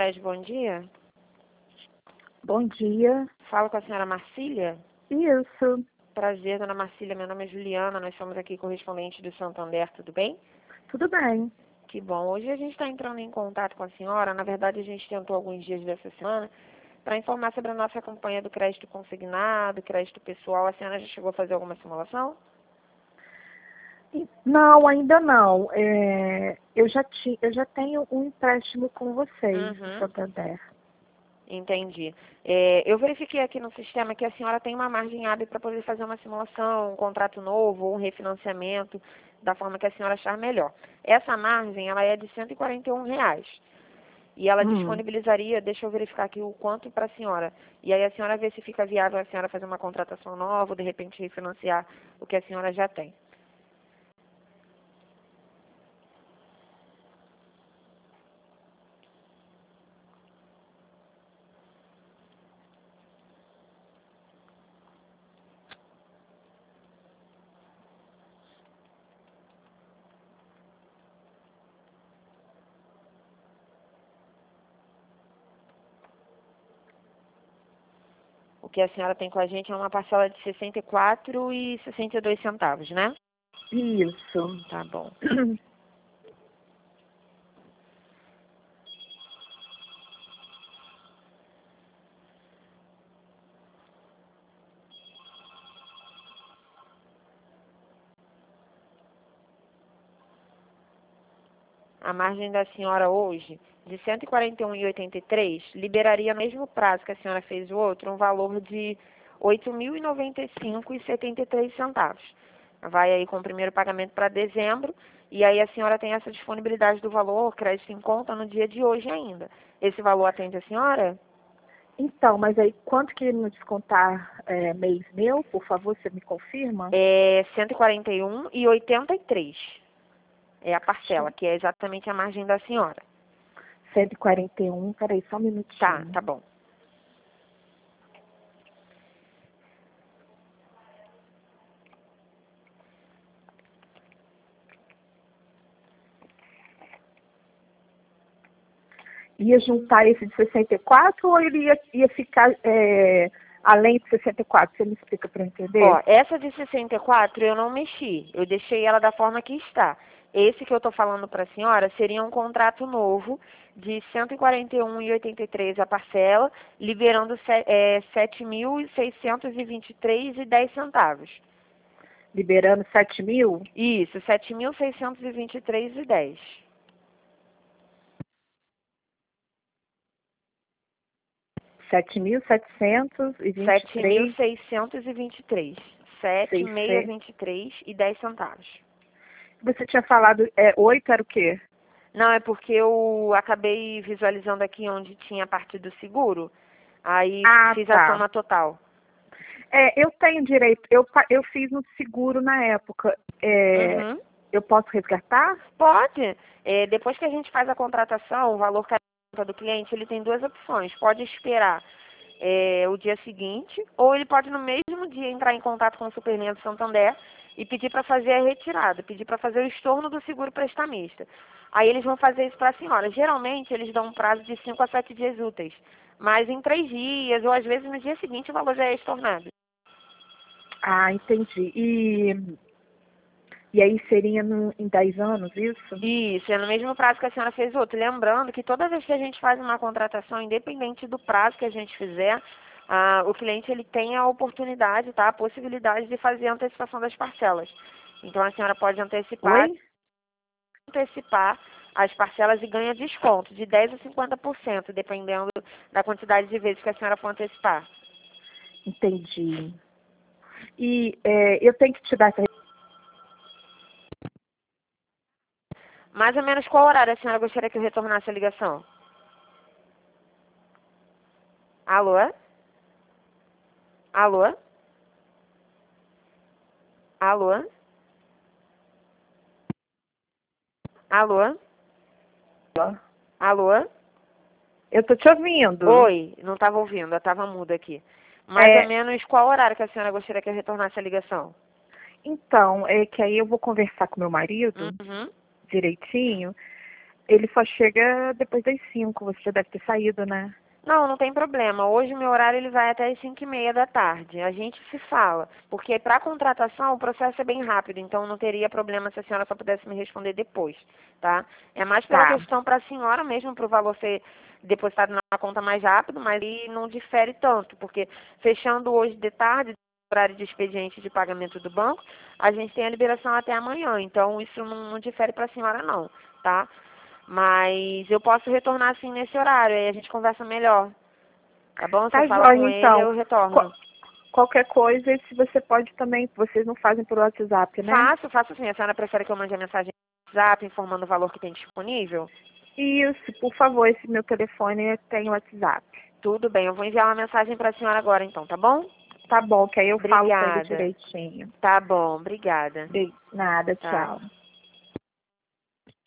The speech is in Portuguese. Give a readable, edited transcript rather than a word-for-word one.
Cresce, bom dia. Bom dia. Falo com a senhora Marcília. Isso. Prazer, dona Marcília. Meu nome é Juliana. Nós somos aqui correspondentes do Santander, tudo bem? Tudo bem. Que bom. Hoje a gente está entrando em contato com a senhora. Na verdade, a gente tentou alguns dias dessa semana para informar sobre a nossa campanha do crédito consignado, crédito pessoal. A senhora já chegou a fazer alguma simulação? Não, ainda não. Eu já tenho um empréstimo com vocês, do Uhum. Santander. Entendi. Eu verifiquei aqui no sistema que a senhora tem uma margem hábil para poder fazer uma simulação, um contrato novo, um refinanciamento, da forma que a senhora achar melhor. Essa margem, ela é de R$ 141. E ela disponibilizaria, deixa eu verificar aqui o quanto para a senhora. E aí a senhora vê se fica viável a senhora fazer uma contratação nova, ou de repente refinanciar o que a senhora já tem. O que a senhora tem com a gente é uma parcela de R$ 64,62, né? Isso. Tá bom. A margem da senhora hoje, de R$ 141,83, liberaria no mesmo prazo que a senhora fez o outro, um valor de R$ 8.095,73. Vai aí com o primeiro pagamento para dezembro, e aí a senhora tem essa disponibilidade do valor, crédito em conta, no dia de hoje ainda. Esse valor atende a senhora? Então, mas aí quanto que no descontar mês meu, por favor, você me confirma? É R$ 141,83. É a parcela, que é exatamente a margem da senhora. 141, peraí, só um minutinho. Tá bom. Ia juntar esse de 64 ou ele ia ficar além de 64? Você me explica para eu entender? Ó, essa de 64 eu não mexi, eu deixei ela da forma que está. Esse que eu tô falando para a senhora seria um contrato novo de R$ 141,83 a parcela, liberando R$ 7.623,10. Liberando 7 mil? Isso, R$ 7.623,10. 7.723. 7.623. 7.623,10. Você tinha falado, 8 era o quê? Não, é porque eu acabei visualizando aqui onde tinha a parte do seguro, aí fiz a Tá. soma total. Eu tenho direito, eu fiz um seguro na época. Uhum. Eu posso resgatar? Pode. Depois que a gente faz a contratação, o valor que a conta do cliente, ele tem duas opções. Pode esperar o dia seguinte, ou ele pode no mesmo dia entrar em contato com o Superlinha do Santander e pedir para fazer a retirada, pedir para fazer o estorno do seguro prestamista. Aí eles vão fazer isso para a senhora. Geralmente eles dão um prazo de 5 a 7 dias úteis, mas em 3 dias ou às vezes no dia seguinte o valor já é estornado. Ah, entendi. E aí seria em 10 anos, isso? Isso, é no mesmo prazo que a senhora fez o outro. Lembrando que toda vez que a gente faz uma contratação, independente do prazo que a gente fizer, o cliente ele tem a oportunidade, tá? A possibilidade de fazer a antecipação das parcelas. Então a senhora pode antecipar as parcelas e ganha desconto de 10% a 50%, dependendo da quantidade de vezes que a senhora for antecipar. Entendi. E eu tenho que te dar essa. Mais ou menos qual horário a senhora gostaria que eu retornasse a ligação? Alô? Alô? Alô? Alô? Alô? Eu tô te ouvindo. Oi, não estava ouvindo, eu estava muda aqui. Mais ou menos qual horário que a senhora gostaria que eu retornasse a ligação? Então, que aí eu vou conversar com meu marido Uhum. direitinho. Ele só chega depois das 5, você já deve ter saído, né? Não, não tem problema. Hoje meu horário ele vai até as 5:30 da tarde. A gente se fala, porque para contratação o processo é bem rápido, então não teria problema se a senhora só pudesse me responder depois, tá? É mais pela Tá. questão para a senhora mesmo, para o valor ser depositado na conta mais rápido, mas aí não difere tanto, porque fechando hoje de tarde, horário de expediente de pagamento do banco, a gente tem a liberação até amanhã, então isso não difere para a senhora não, tá? Mas eu posso retornar assim nesse horário, aí a gente conversa melhor. Tá bom? Se eu Tá falo joia, com ele, então. eu retorno. Qualquer coisa, se você pode também, vocês não fazem por WhatsApp, né? Faço sim. A senhora prefere que eu mande a mensagem no WhatsApp informando o valor que tem disponível? Isso, por favor, esse meu telefone tem WhatsApp. Tudo bem, eu vou enviar uma mensagem para a senhora agora então, tá bom? Tá bom, que aí eu falo com ele Obrigada. direitinho. Tá bom, obrigada. Nada, Tá. tchau.